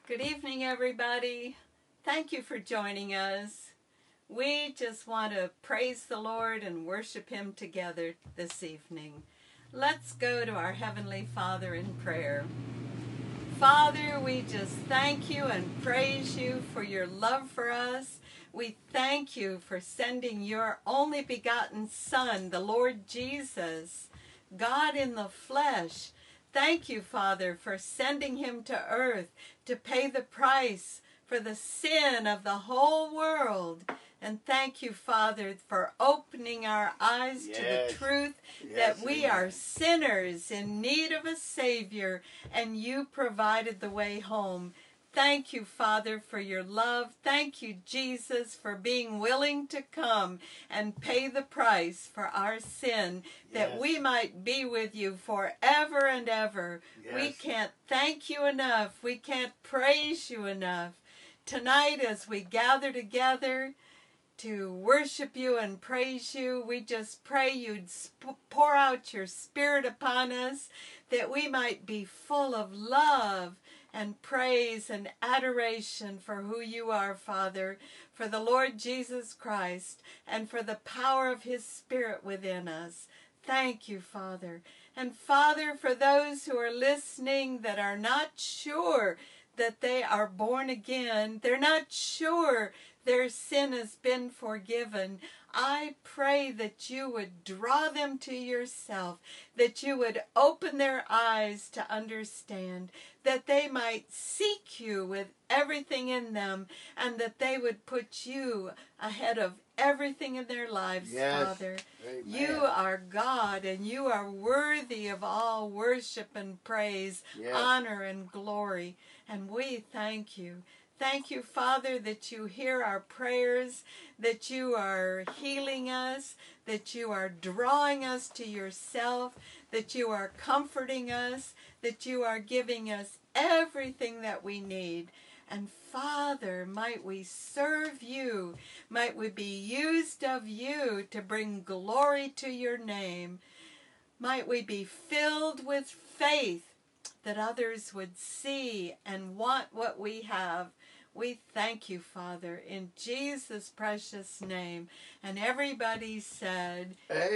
Good evening, everybody. Thank you for joining us. We just want to praise the Lord and worship Him together this evening. Let's go to our Heavenly Father in prayer. Father, we just thank you and praise you for your love for us. We thank you for sending your only begotten Son, the Lord Jesus, God in the flesh. Thank you, Father, for sending him to earth to pay the price for the sin of the whole world. And thank you, Father, for opening our eyes to the truth that we are sinners in need of a Savior, and you provided the way home. Thank you, Father, for your love. Thank you, Jesus, for being willing to come and pay the price for our sin, that we might be with you forever and ever. We can't thank you enough. We can't praise you enough. Tonight, as we gather together to worship you and praise you, we just pray you'd pour out your Spirit upon us, that we might be full of love and praise and adoration for who you are, Father, for the Lord Jesus Christ, and for the power of his Spirit within us. Thank you, Father. And Father, for those who are listening that are not sure that they are born again, they're not sure their sin has been forgiven, I pray that you would draw them to yourself, that you would open their eyes to understand, that they might seek you with everything in them, and that they would put you ahead of everything in their lives, Father. Amen. You are God, and you are worthy of all worship and praise, honor and glory, and we thank you. Thank you, Father, that you hear our prayers, that you are healing us, that you are drawing us to yourself, that you are comforting us, that you are giving us everything that we need. And Father, might we serve you, might we be used of you to bring glory to your name. Might we be filled with faith that others would see and want what we have. We thank you, Father, in Jesus' precious name. And everybody said,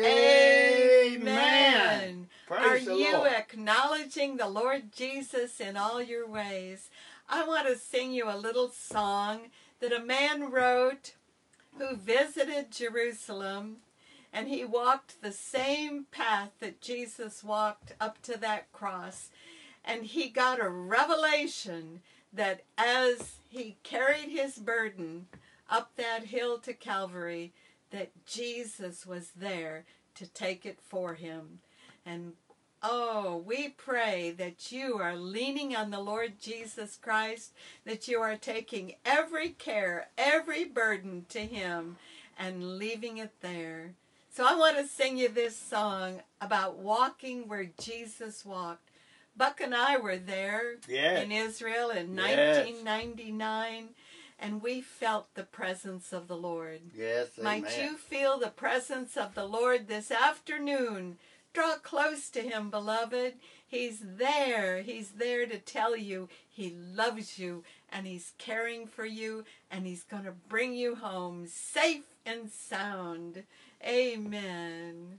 Amen. Are you acknowledging the Lord Jesus in all your ways? I want to sing you a little song that a man wrote who visited Jerusalem, and he walked the same path that Jesus walked up to that cross. And he got a revelation that as he carried his burden up that hill to Calvary, that Jesus was there to take it for him. And we pray that you are leaning on the Lord Jesus Christ, that you are taking every care, every burden to him and leaving it there. So I want to sing you this song about walking where Jesus walked. Buck and I were there in Israel in 1999, and we felt the presence of the Lord. Might you feel the presence of the Lord this afternoon? Draw close to him, beloved. He's there. He's there to tell you he loves you, and he's caring for you, and he's going to bring you home safe and sound. Amen.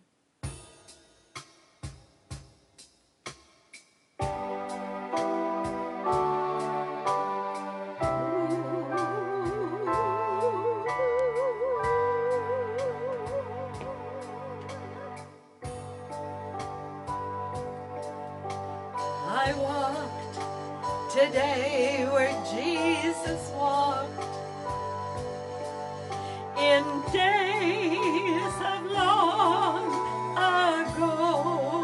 I walked today where Jesus walked in days of long ago.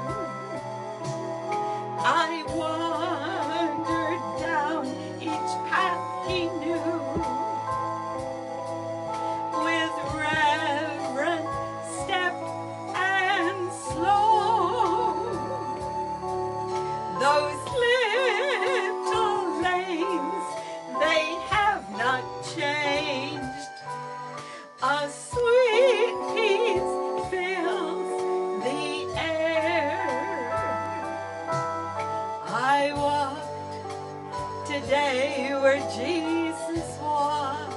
I wandered down each path he knew with reverent step and slow. Those little lanes, they have not changed. A sweet peace today where Jesus walked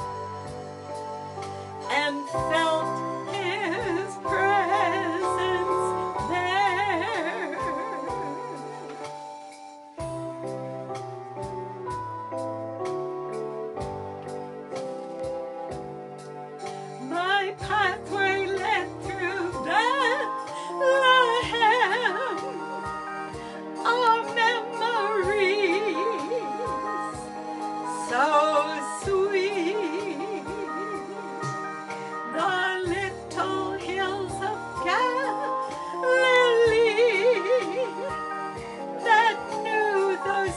and felt his presence there. My pathway led through Bethlehem of memories so sweet. The little hills of Galilee that knew those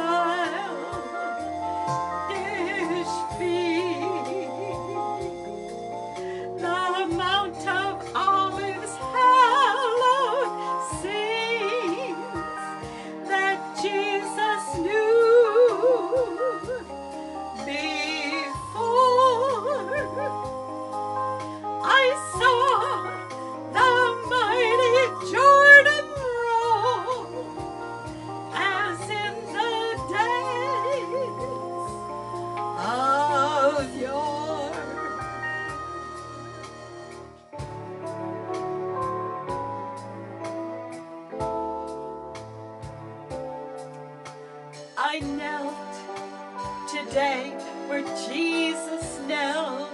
childish feet. The Mount of Olives hallowed scenes that Jesus knew before. I saw the mighty Jordan roll as in the days of yore. I knelt today where Jesus knelt,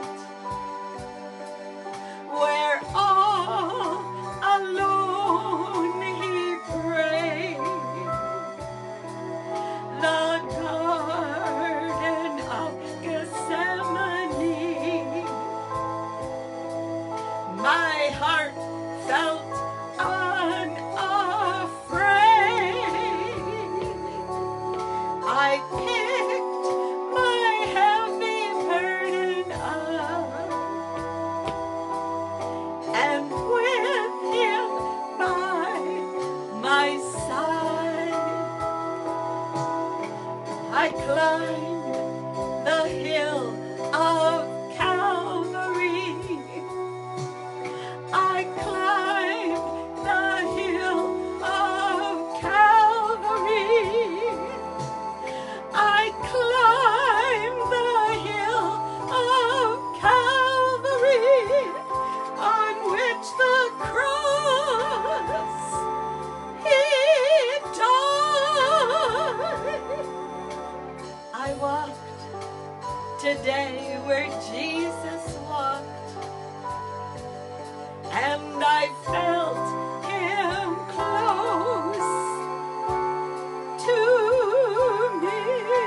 where all alone he prayed. The Garden of Gethsemane. My heart felt unafraid. I picked my heavy burden up, and with him by my side, I climbed the hill of Calvary. I climbed the hill of Calvary. I climbed the hill of Calvary, on which the cross he died. I walked today where Jesus walked, and I felt him close to me.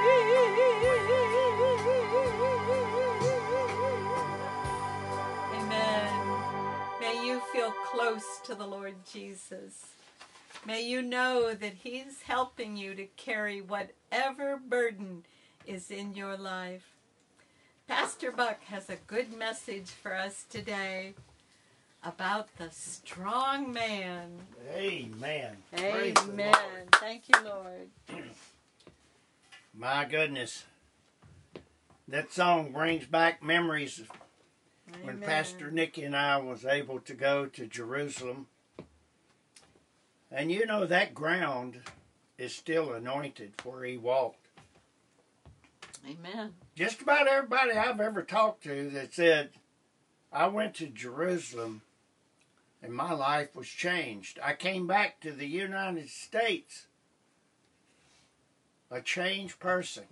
Amen. May you feel close to the Lord Jesus. May you know that he's helping you to carry whatever burden is in your life. Pastor Buck has a good message for us today about the strong man. Amen. Praise the Amen. Lord. Thank you, Lord. My goodness. That song brings back memories of when Amen. Pastor Nikki and I was able to go to Jerusalem. And you know that ground is still anointed where he walked. Amen. Just about everybody I've ever talked to that said, I went to Jerusalem and my life was changed. I came back to the United States a changed person.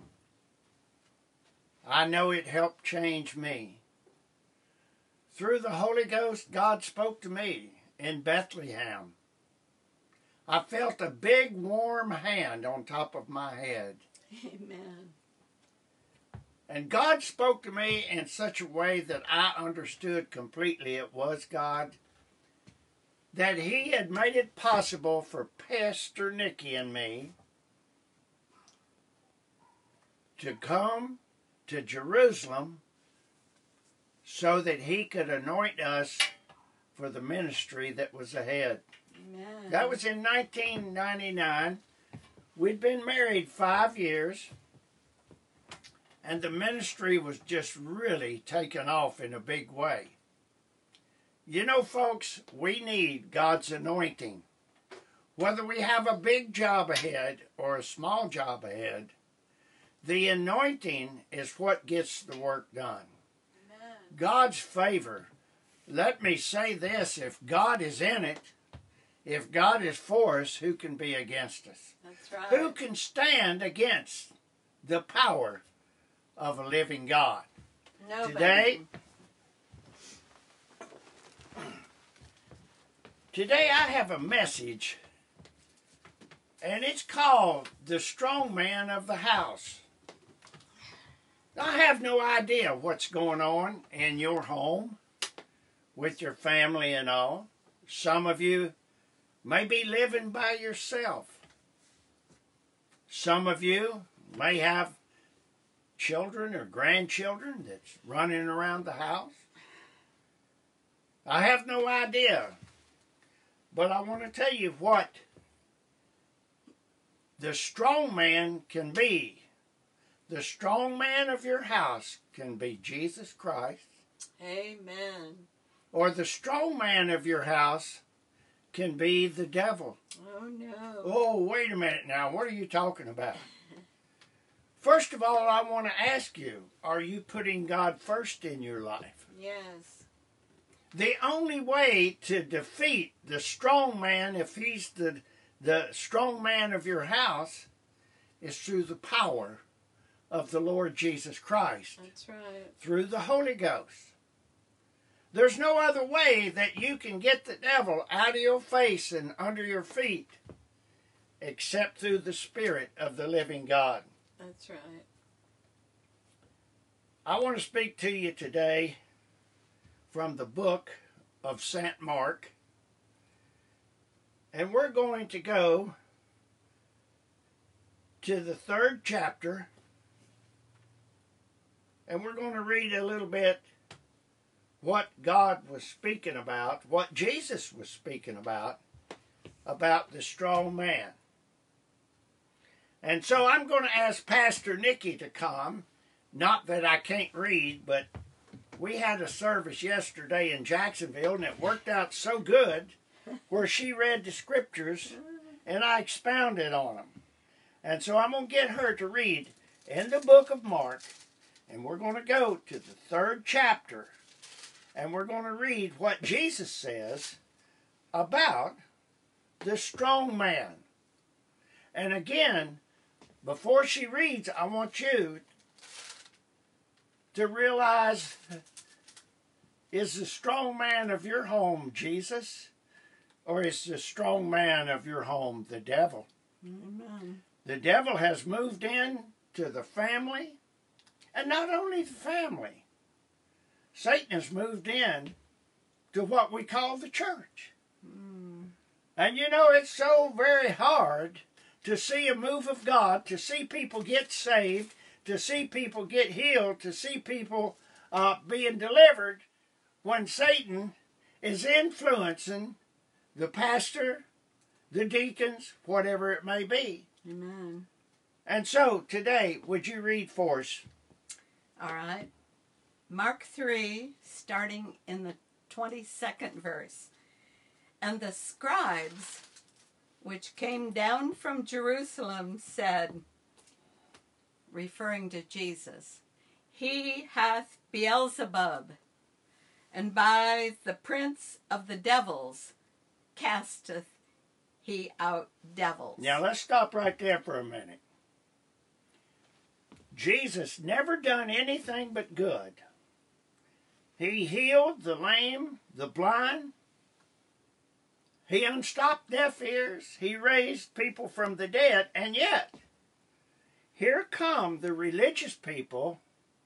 I know it helped change me. Through the Holy Ghost, God spoke to me in Bethlehem. I felt a big warm hand on top of my head. Amen. And God spoke to me in such a way that I understood completely it was God. That he had made it possible for Pastor Nikki and me to come to Jerusalem so that he could anoint us for the ministry that was ahead. Amen. That was in 1999. We'd been married 5 years, and the ministry was just really taking off in a big way. You know, folks, we need God's anointing. Whether we have a big job ahead or a small job ahead, The anointing is what gets the work done. Amen. God's favor. Let me say this, if God is in it, if God is for us, who can be against us? That's right. Who can stand against the power of a living God? Nobody. Today I have a message, and it's called The Strong Man of the House. I have no idea what's going on in your home with your family and all. Some of you may be living by yourself. Some of you may have children or grandchildren that's running around the house. I have no idea. But I want to tell you what the strong man can be. The strong man of your house can be Jesus Christ. Amen. Or the strong man of your house can be the devil. Oh, no. Oh, wait a minute now. What are you talking about? First of all, I want to ask you, are you putting God first in your life? Yes. The only way to defeat the strong man, if he's the strong man of your house, is through the power of the Lord Jesus Christ. That's right. Through the Holy Ghost. There's no other way that you can get the devil out of your face and under your feet except through the Spirit of the living God. That's right. I want to speak to you today from the book of St. Mark. And we're going to go to the 3rd chapter. And we're going to read a little bit what God was speaking about, what Jesus was speaking about the strong man. And so I'm going to ask Pastor Nikki to come. Not that I can't read, but we had a service yesterday in Jacksonville, and it worked out so good where she read the scriptures and I expounded on them. And so I'm going to get her to read in the book of Mark, and we're going to go to the 3rd chapter, and we're going to read what Jesus says about the strong man. And again, before she reads, I want you to realize, is the strong man of your home Jesus? Or is the strong man of your home the devil? Amen. The devil has moved in to the family, and not only the family. Satan has moved in to what we call the church. And you know, it's so very hard to see a move of God, to see people get saved, to see people get healed, to see people being delivered when Satan is influencing the pastor, the deacons, whatever it may be. Amen. And so today, would you read for us? All right. Mark 3, starting in the 22nd verse. And the scribes, which came down from Jerusalem, said, referring to Jesus, He hath Beelzebub, and by the prince of the devils casteth he out devils. Now let's stop right there for a minute. Jesus never done anything but good. He healed the lame, the blind. He unstopped deaf ears. He raised people from the dead. And yet, here come the religious people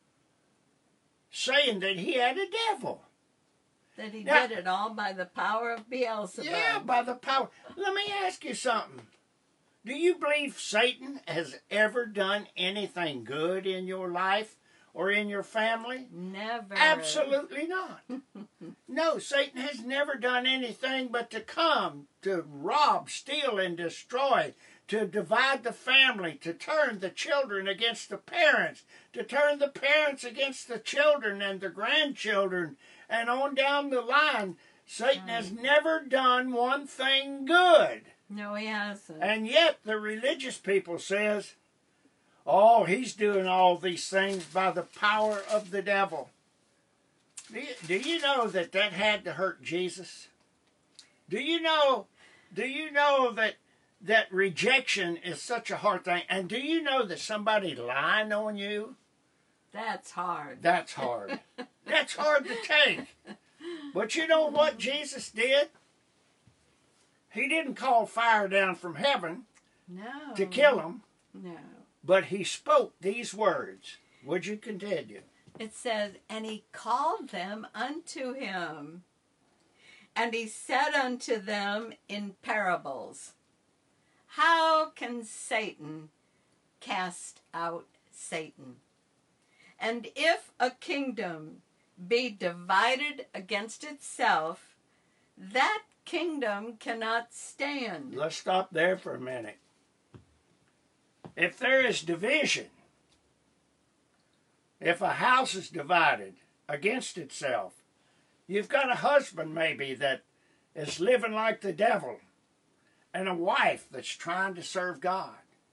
saying that he had a devil. That he did it all by the power of Beelzebub. Yeah, by the power. Let me ask you something. Do you believe Satan has ever done anything good in your life or in your family? Never. Absolutely not. No, Satan has never done anything but to come to rob, steal, and destroy, to divide the family, to turn the children against the parents, to turn the parents against the children and the grandchildren, and on down the line. Satan has never done one thing good. No, he hasn't. And yet the religious people says, Oh, he's doing all these things by the power of the devil. Do you know that had to hurt Jesus? Do you know that rejection is such a hard thing? And do you know that somebody lying on you? That's hard. That's hard. That's hard to take. But you know what Jesus did? He didn't call fire down from heaven to kill him. No. But he spoke these words. Would you continue? It says, and he called them unto him, and he said unto them in parables, how can Satan cast out Satan? And if a kingdom be divided against itself, that kingdom cannot stand. Let's stop there for a minute. If there is division, if a house is divided against itself, you've got a husband maybe that is living like the devil, and a wife that's trying to serve God.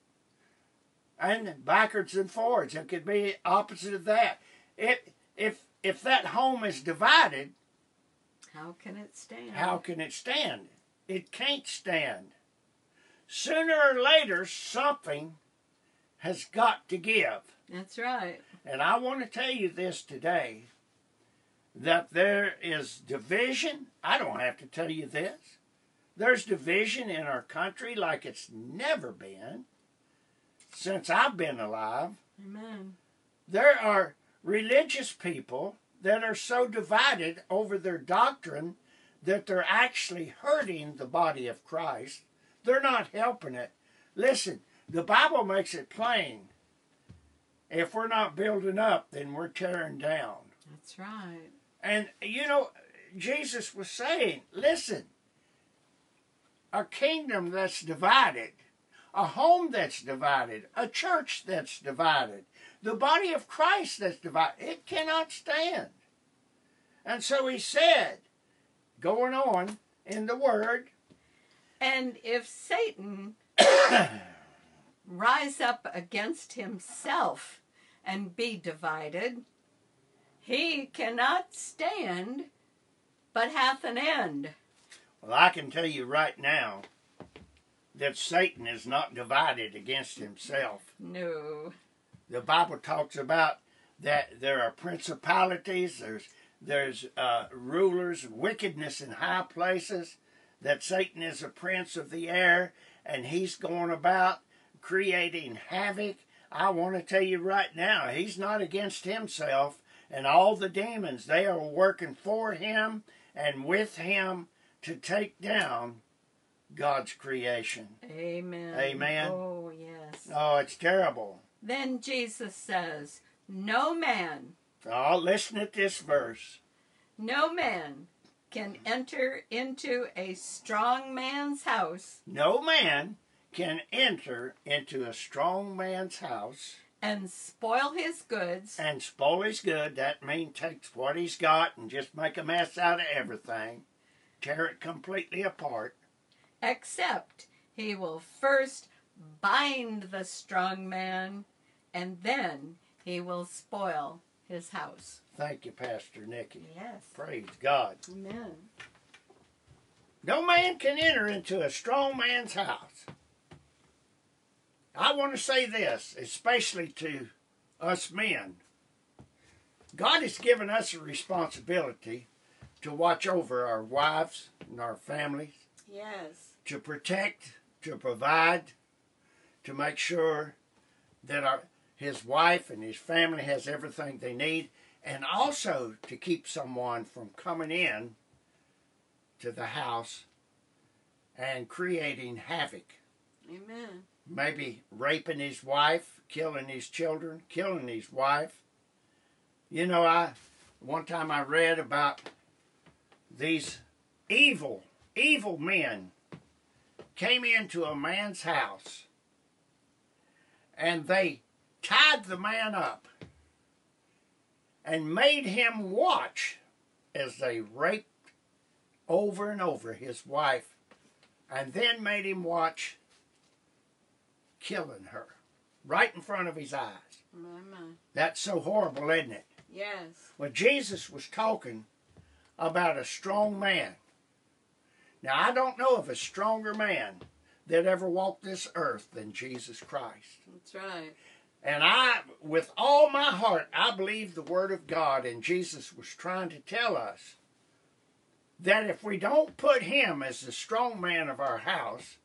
And backwards and forwards, it could be opposite of that. If that home is divided, how can it stand? How can it stand? It can't stand. Sooner or later, something has got to give. That's right. And I want to tell you this today, that there is division. I don't have to tell you this. There's division in our country like it's never been since I've been alive. Amen. There are religious people that are so divided over their doctrine that they're actually hurting the body of Christ. They're not helping it. Listen, the Bible makes it plain. If we're not building up, then we're tearing down. That's right. And, you know, Jesus was saying, listen, a kingdom that's divided, a home that's divided, a church that's divided, the body of Christ that's divided, it cannot stand. And so he said, going on in the Word, and if Satan rise up against himself and be divided, he cannot stand, but hath an end. Well, I can tell you right now that Satan is not divided against himself. No. The Bible talks about that there are principalities, there's rulers, wickedness in high places, that Satan is a prince of the air, and he's going about creating havoc. I want to tell you right now, he's not against himself, and all the demons, they are working for him and with him to take down God's creation. Amen. Amen. Oh, yes. Oh, it's terrible. Then Jesus says, no man. Oh, listen at this verse. No man can enter into a strong man's house. No man can enter into a strong man's house and spoil his goods. And spoil his good. That means take what he's got and just make a mess out of everything. Tear it completely apart. Except he will first bind the strong man, and then he will spoil his house. Thank you, Pastor Nikki. Yes. Praise God. Amen. No man can enter into a strong man's house. I want to say this, especially to us men. God has given us a responsibility to watch over our wives and our families. Yes. To protect, to provide, to make sure that his wife and his family has everything they need, and also to keep someone from coming in to the house and creating havoc. Amen. Maybe raping his wife, killing his children, killing his wife. You know, one time I read about these evil men came into a man's house and they tied the man up and made him watch as they raped over and over his wife, and then made him watch killing her. right in front of his eyes. My. That's so horrible, isn't it? Yes. Well, Jesus was talking about a strong man. Now, I don't know of a stronger man that ever walked this earth than Jesus Christ. That's right. And I, with all my heart, I believe the Word of God, and Jesus was trying to tell us that if we don't put Him as the strong man of our house,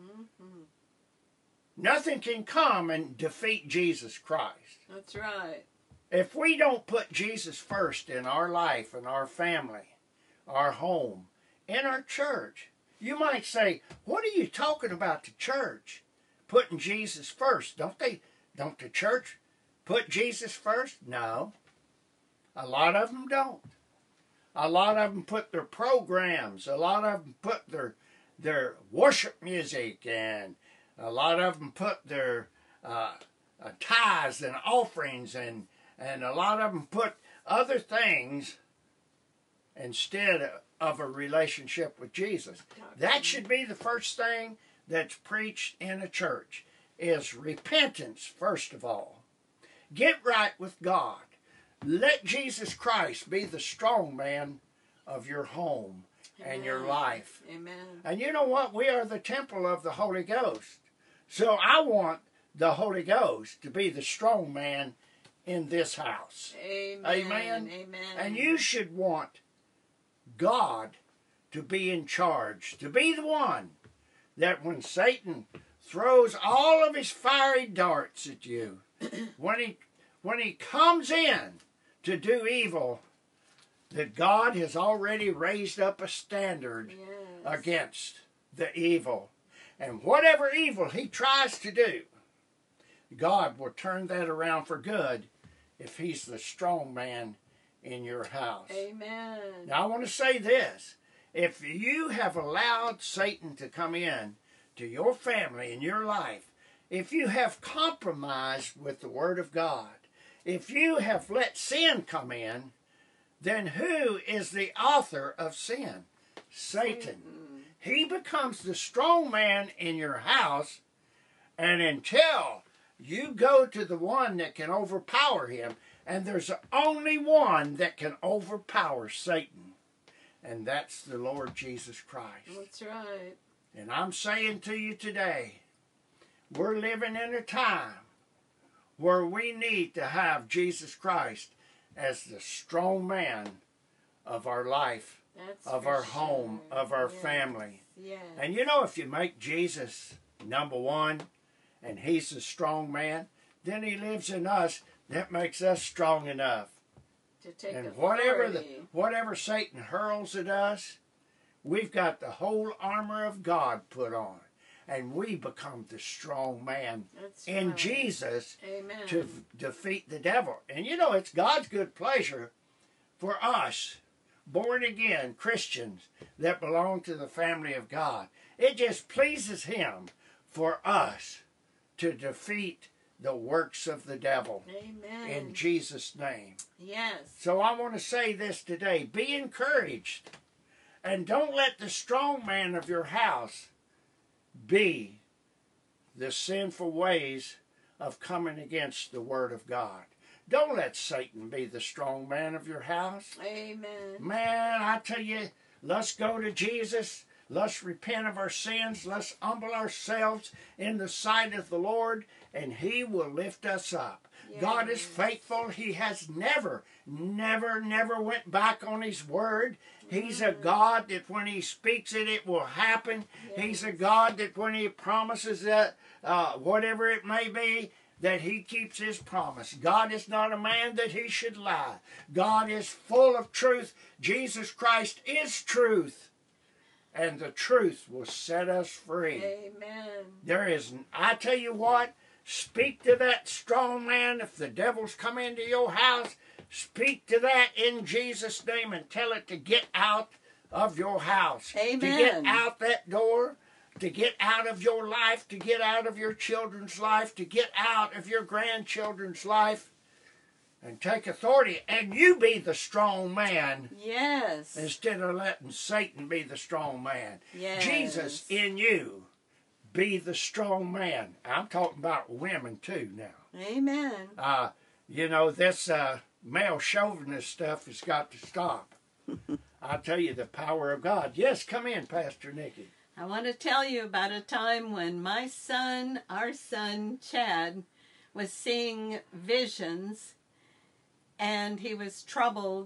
nothing can come and defeat Jesus Christ. That's right. If we don't put Jesus first in our life and our family, our home, in our church, you might say, what are you talking about, the church? Putting Jesus first. Don't the church put Jesus first? No. A lot of them don't. A lot of them put their programs. A lot of them put their worship music, and a lot of them put their tithes and offerings, and a lot of them put other things instead of a relationship with Jesus. That should be the first thing that's preached in a church, is repentance, first of all. Get right with God. Let Jesus Christ be the strong man of your home and your life. Amen. And you know what? We are the temple of the Holy Ghost. So I want the Holy Ghost to be the strong man in this house. Amen. Amen. Amen. And you should want God to be in charge, to be the one that when Satan throws all of his fiery darts at you, when he comes in to do evil, that God has already raised up a standard against the evil. And whatever evil he tries to do, God will turn that around for good if he's the strong man in your house. Amen. Now I want to say this. If you have allowed Satan to come in to your family and your life, if you have compromised with the Word of God, if you have let sin come in, then who is the author of sin? Satan. He becomes the strong man in your house, and until you go to the one that can overpower him, and there's only one that can overpower Satan, and that's the Lord Jesus Christ. That's right. And I'm saying to you today, we're living in a time where we need to have Jesus Christ as the strong man of our life, of our home, of our family. Yes. And you know, if you make Jesus number one, and he's the strong man, then he lives in us. That makes us strong enough. To take And authority. whatever Satan hurls at us, we've got the whole armor of God put on. And we become the strong man in Jesus to defeat the devil. And you know, it's God's good pleasure for us, born again Christians that belong to the family of God. It just pleases him for us to defeat the works of the devil. Amen. In Jesus' name. Yes. So I want to say this today. Be encouraged. And don't let the strong man of your house be the sinful ways of coming against the Word of God. Don't let Satan be the strong man of your house. Amen. Man, I tell you, let's go to Jesus. Let's repent of our sins. Let's humble ourselves in the sight of the Lord, and he will lift us up. Yes. God is faithful. He has never went back on his word. He's a God that when he speaks it, it will happen. Yes. He's a God that when he promises that, whatever it may be, that he keeps his promise. God is not a man that he should lie. God is full of truth. Jesus Christ is truth. And the truth will set us free. Amen. I tell you what, speak to that strong man. If the devil's come into your house, speak to that in Jesus' name and tell it to get out of your house. Amen. To get out that door, to get out of your life, to get out of your children's life, to get out of your grandchildren's life. And take authority, and you be the strong man. Yes. Instead of letting Satan be the strong man. Yes. Jesus in you be the strong man. I'm talking about women too now. Amen. You know, this male chauvinist stuff has got to stop. I'll tell you the power of God. Yes, come in, Pastor Nikki. I want to tell you about a time when my son, our son, Chad, was seeing visions and he was troubled.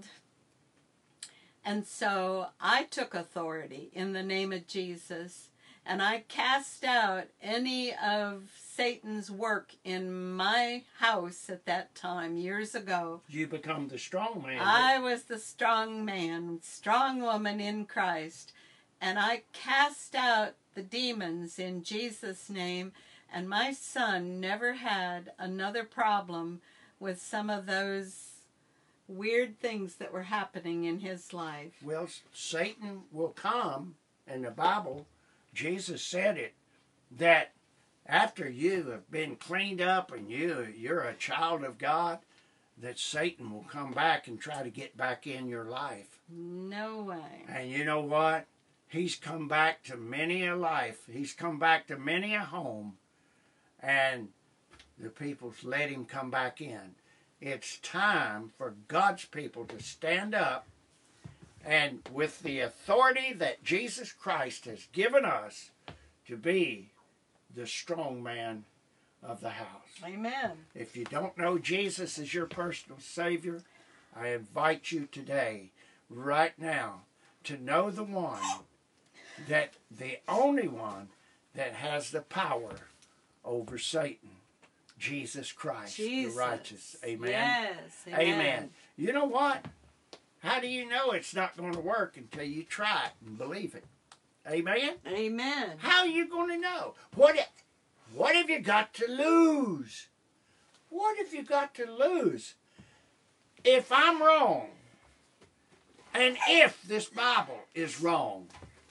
And so I took authority in the name of Jesus, and I cast out any of Satan's work in my house at that time, years ago. You become the strong man. I was the strong man, strong woman in Christ, and I cast out the demons in Jesus' name, and my son never had another problem with some of those weird things that were happening in his life. Well, Satan will come, in the Bible, Jesus said it, that after you have been cleaned up and you're a child of God, that Satan will come back and try to get back in your life. No way. And you know what? He's come back to many a life. He's come back to many a home, and the people's let him come back in. It's time for God's people to stand up, and with the authority that Jesus Christ has given us, to be the strong man of the house. Amen. If you don't know Jesus as your personal Savior, I invite you today, right now, to know the one, that the only one that has the power over Satan. Jesus Christ, Jesus. the righteous. Amen? Yes. Amen. You know what? How do you know it's not going to work until you try it and believe it? Amen? Amen. How are you going to know? What have you got to lose? What have you got to lose? If I'm wrong, and if this Bible is wrong,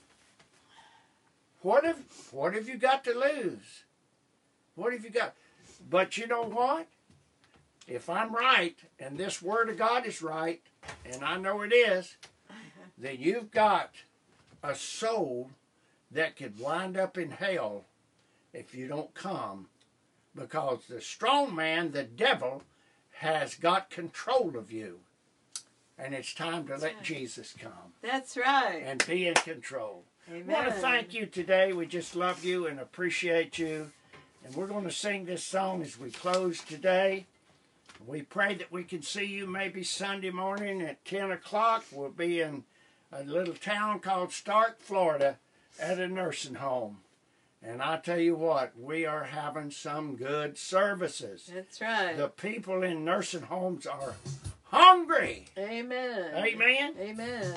what have you got to lose? What have you got? But you know what? If I'm right, and this Word of God is right, and I know it is, then you've got a soul that could wind up in hell if you don't come, because the strong man, the devil, has got control of you. And it's time to let Jesus come. That's right. And be in control. Amen. I want to thank you today. We just love you and appreciate you. And we're going to sing this song as we close today. We pray that we can see you maybe Sunday morning at 10 o'clock. We'll be in a little town called Stark, Florida, at a nursing home. And I tell you what, we are having some good services. That's right. The people in nursing homes are hungry. Amen. Amen. Amen.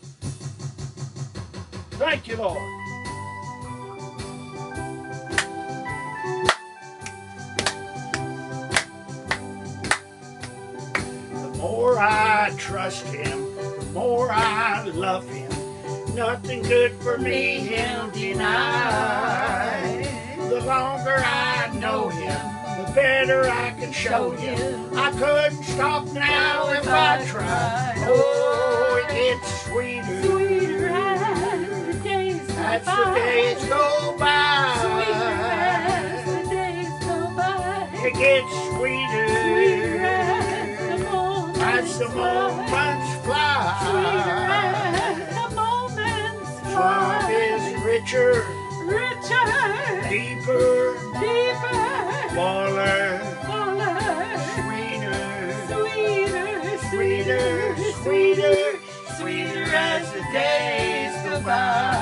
Thank you, Lord. The more I trust Him, the more I love Him. Nothing good for me He'll deny. The longer I know Him, the better I can show Him. I couldn't stop now if I tried. Oh, it gets sweeter. Sweeter as the days go As by. the days go by. Sweeter as the days go by. It gets sweeter. Sweeter as the moments fly. Sweeter as the moments fly. Love is richer. Richer. Deeper. Deeper. Fuller. Fuller. Sweeter. Sweeter. Sweeter. Sweeter. Sweeter as the days go by.